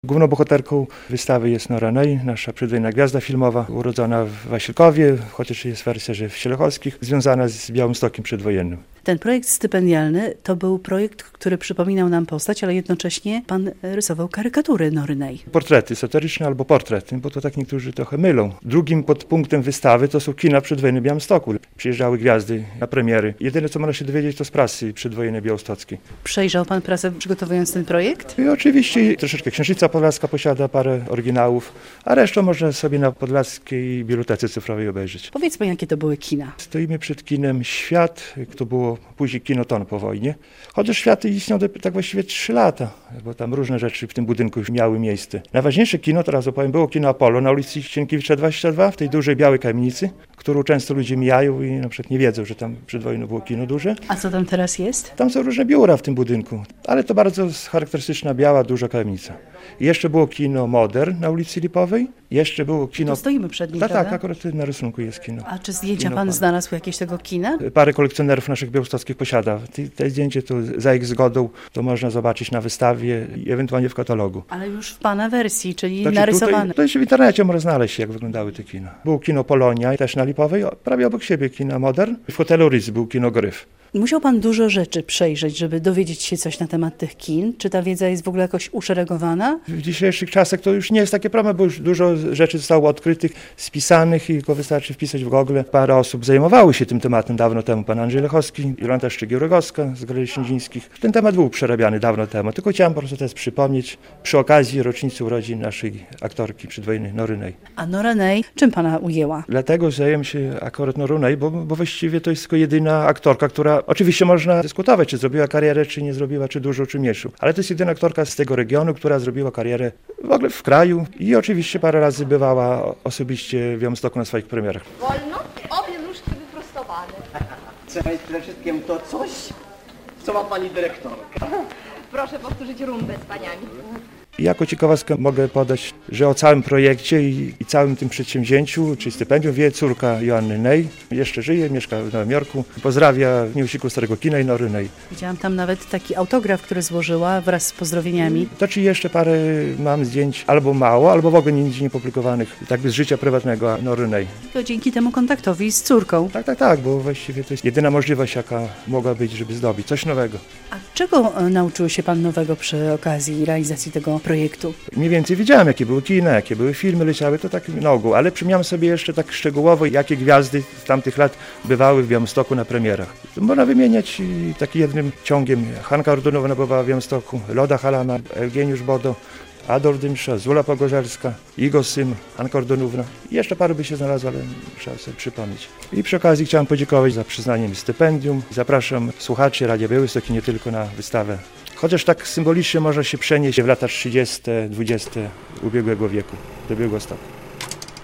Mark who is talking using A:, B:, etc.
A: Główną bohaterką wystawy jest Nora Ney, nasza przedwojenna gwiazda filmowa, urodzona w Wasilkowie, chociaż jest wersja, że w Cielechowskich, związana z Białymstokiem przedwojennym.
B: Ten projekt stypendialny to był projekt, który przypominał nam postać, ale jednocześnie pan rysował karykatury Nory Ney.
A: Portrety satyryczne albo portrety, bo to tak niektórzy trochę mylą. Drugim podpunktem wystawy to są kina przedwojenne w Białymstoku. Przyjeżdżały gwiazdy na premiery. Jedyne, co można się dowiedzieć, to z prasy przedwojennej białostockiej.
B: Przejrzał pan prasę, przygotowując ten projekt?
A: I oczywiście troszeczkę Księżniczka Podlaska posiada parę oryginałów, a resztę można sobie na Podlaskiej Bibliotece Cyfrowej obejrzeć.
B: Powiedz pan, jakie to były kina?
A: Stoimy przed kinem Świat, to było później Kinoton po wojnie. Chociaż Światy istniał tak właściwie 3 lata, bo tam różne rzeczy w tym budynku już miały miejsce. Najważniejsze kino, teraz opowiem, było kino Apollo na ulicy Sienkiewicza 22, w tej dużej białej kamienicy, którą często ludzie mijają i na przykład nie wiedzą, że tam przed wojną było kino duże.
B: A co tam teraz jest?
A: Tam są różne biura w tym budynku, ale to bardzo charakterystyczna, biała, duża kamienica. I jeszcze było kino Modern na ulicy Lipowej, jeszcze było kino...
B: To stoimy przed nim,
A: Tak,
B: prawda?
A: akurat na rysunku jest kino.
B: A czy zdjęcia
A: Kino
B: pan znalazł jakieś tego kina?
A: Parę kolekcjonerów naszych białostockich posiada. Te zdjęcie to za ich zgodą to można zobaczyć na wystawie i ewentualnie w katalogu.
B: Ale już w pana wersji, czyli
A: Znaczy
B: narysowane.
A: Tutaj, to jeszcze w internecie można znaleźć, jak wyglądały te kina. Było kino Polonia, też na Lipowej, prawie obok siebie kina Modern. W hotelu Rys był kino Gryf.
B: Musiał pan dużo rzeczy przejrzeć, żeby dowiedzieć się coś na temat tych kin. Czy ta wiedza jest w ogóle jakoś uszeregowana?
A: W dzisiejszych czasach to już nie jest takie problem, bo już dużo rzeczy zostało odkrytych, spisanych i tylko wystarczy wpisać w Google. Parę osób zajmowały się tym tematem dawno temu. Pan Andrzej Lechowski, Jolanta Szczygieł-Rogowska z Galerii Ślędzińskich. Ten temat był przerabiany dawno temu, tylko chciałem po prostu teraz przypomnieć przy okazji rocznicy urodzin naszej aktorki przedwojennej Nory Ney.
B: A Nora Ney czym pana ujęła?
A: Dlatego zajęłem się akurat Norą Ney, bo właściwie to jest tylko jedyna aktorka, która oczywiście można dyskutować, czy zrobiła karierę, czy nie zrobiła, czy dużo, czy mniejszą. Ale to jest jedyna aktorka z tego regionu, która zrobiła karierę w ogóle w kraju i oczywiście parę razy bywała osobiście w Białymstoku na swoich premierach.
C: Wolno, obie nóżki wyprostowane.
D: Trzeba jest przede wszystkim to coś, co ma pani dyrektorka.
C: Proszę powtórzyć rumbę z paniami.
A: I jako ciekawostkę mogę podać, że o całym projekcie i całym tym przedsięwzięciu, czy stypendium, wie córka Joanny Ney. Jeszcze żyje, mieszka w Nowym Jorku. Pozdrawia w Nieusiku Starego Kina i Nory Ney.
B: Widziałam tam nawet taki autograf, który złożyła wraz z pozdrowieniami.
A: To czy jeszcze parę mam zdjęć, albo mało, albo w ogóle nigdzie nie publikowanych, tak z życia prywatnego Nory Ney.
B: To dzięki temu kontaktowi z córką.
A: Tak, bo właściwie to jest jedyna możliwość, jaka mogła być, żeby zdobyć coś nowego.
B: A czego nauczył się pan nowego przy okazji realizacji tego projektu?
A: Mniej więcej wiedziałem, jakie były kina, jakie były filmy leciały, to tak na ogół, ale przypomniałem sobie jeszcze tak szczegółowo, jakie gwiazdy z tamtych lat bywały w Białymstoku na premierach. To można wymieniać takim jednym ciągiem. Hanka Ordunowa była w Białymstoku, Loda Halama, Eugeniusz Bodo, Adolf Dymsza, Zula Pogorzelska, Igor Sym, Hanka Ordonówna. Jeszcze paru by się znalazło, ale trzeba sobie przypomnieć. I przy okazji chciałem podziękować za przyznanie mi stypendium. Zapraszam słuchaczy Radia Białystok i nie tylko na wystawę. Chociaż tak symbolicznie można się przenieść w lata 30., 20. ubiegłego wieku, do Białegostoku.